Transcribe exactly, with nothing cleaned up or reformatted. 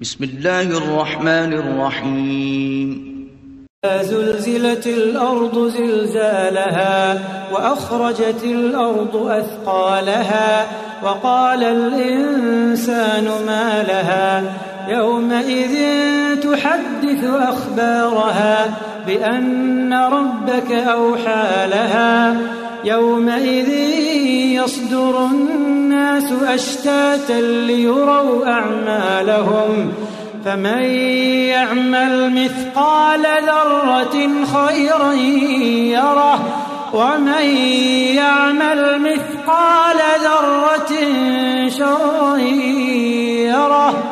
بسم الله الرحمن الرحيم. زلزلت الأرض زلزالها وأخرجت الأرض أثقالها وقال الإنسان ما لها يومئذ تحدث أخبارها بأن ربك أوحى لها يومئذ يصدر الناس أشتاتا ليروا أعمالهم فمن يعمل مثقال ذرة خيرا يره ومن يعمل مثقال ذرة شرا يره